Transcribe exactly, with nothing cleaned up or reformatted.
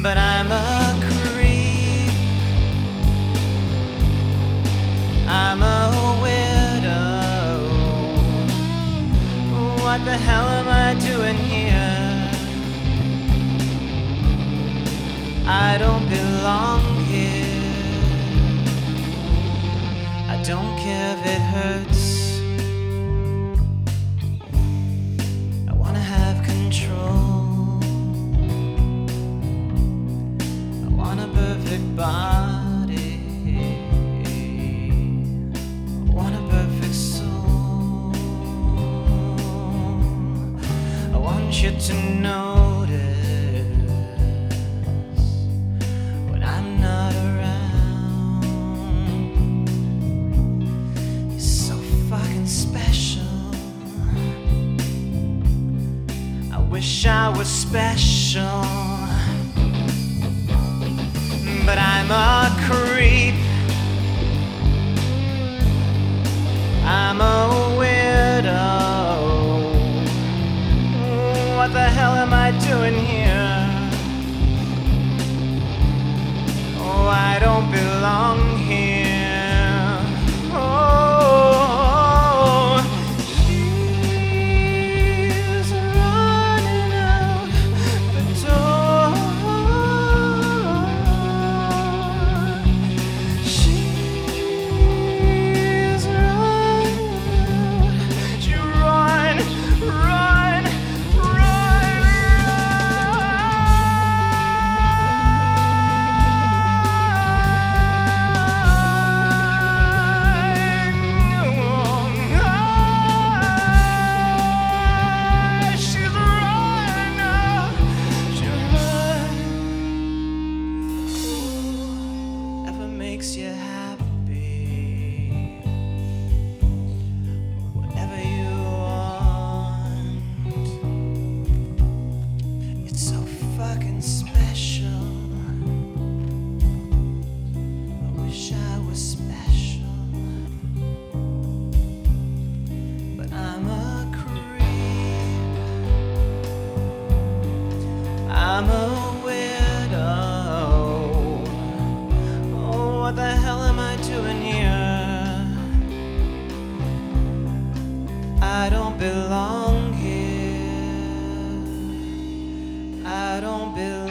but I'm a creep. I'm a weirdo. What the hell am I doing here? I don't belong here. I don't care if it hurts. I wanna have control. I want a perfect body. I want a perfect soul. I want you to notice when I'm not around. You're so fucking special. I wish I was special, but I'm a creep. I'm a weirdo. What the hell am I doing here? Oh, I don't belong here. Oh, she's running out the door. She's running out. She run, run, makes you happy, whatever you want. It's so fucking special. I wish I was special, but I'm a creep. I'm a weirdo. What the hell am I doing here? I don't belong here. I don't belong.